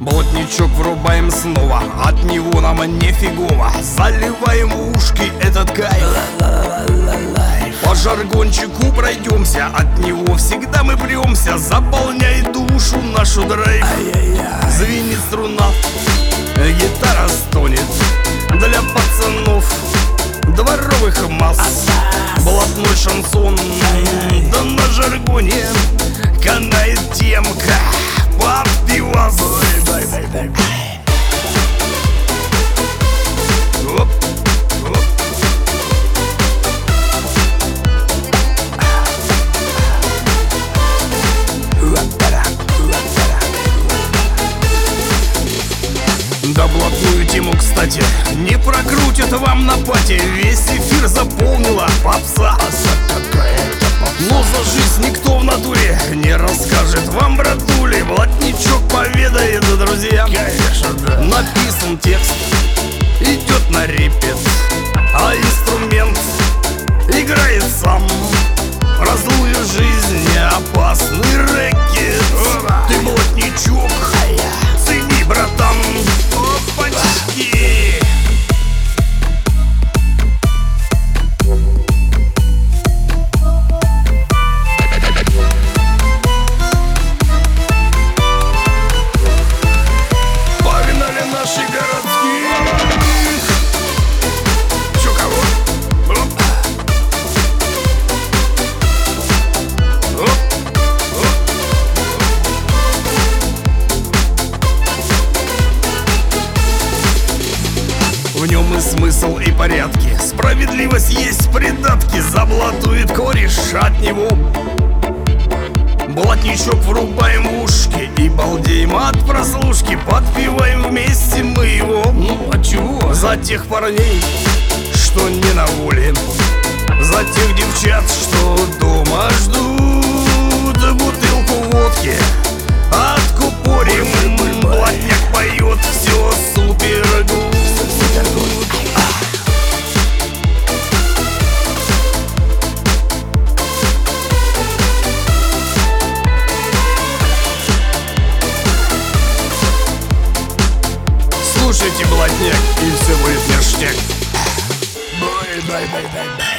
Блатничок врубаем снова, от него нам нифигово. Заливаем в ушки этот кайф. По жаргончику пройдемся, от него всегда мы премся. Заполняет душу нашу драйв. Звенит струна, гитара стонет. Для пацанов дворовых масс блатной шансон, да на жаргоне канает темка под пивас. Оп, оп. Да блатную тему, кстати, не прокрутят вам на пати. Весь эфир заполнила попса. Но за жизнь никто в натуре не расскажет вам, братули. Блатничок поведает, друзья. Конечно, да. Написан текст, идет на репет, а инструмент играет сам. Про злую жизнь не опасный рэкет. Ты блатничок, цени, братан. Опачки. Погнали наши городские. Чё, кого? Оп. Оп. Оп. В нем и смысл, и порядки. Справедливость есть придатки. Заблатует кореш от него. Блатничок врубаем в ушки и балдеем от прослушки. Подпеваем вместе мы его. Ну а чего? За тех парней, что не на воле. За тех девчат, что дома ждут бутылку водки. Откупорим, блатняк поет, все супер гуд. Слушайте блатняк, и все будет ништяк. Бай-бай-бай-бай-бай.